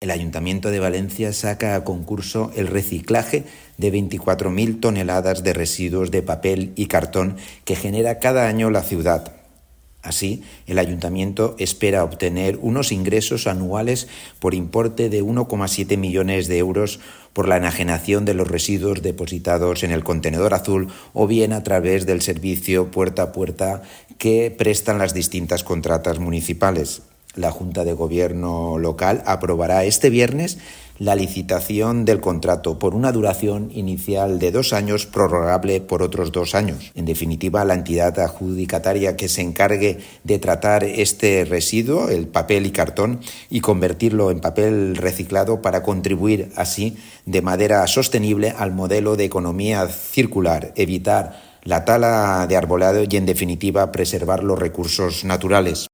el Ayuntamiento de Valencia saca a concurso el reciclaje de 24.000 toneladas de residuos de papel y cartón que genera cada año la ciudad. Así, el Ayuntamiento espera obtener unos ingresos anuales por importe de 1,7 millones de euros por la enajenación de los residuos depositados en el contenedor azul o bien a través del servicio puerta a puerta que prestan las distintas contratas municipales. La Junta de Gobierno local aprobará este viernes la licitación del contrato por una duración inicial de 2 años, prorrogable por otros 2 años. En definitiva, la entidad adjudicataria que se encargue de tratar este residuo, el papel y cartón, y convertirlo en papel reciclado para contribuir así de manera sostenible al modelo de economía circular, evitar la tala de arbolado y, en definitiva, preservar los recursos naturales.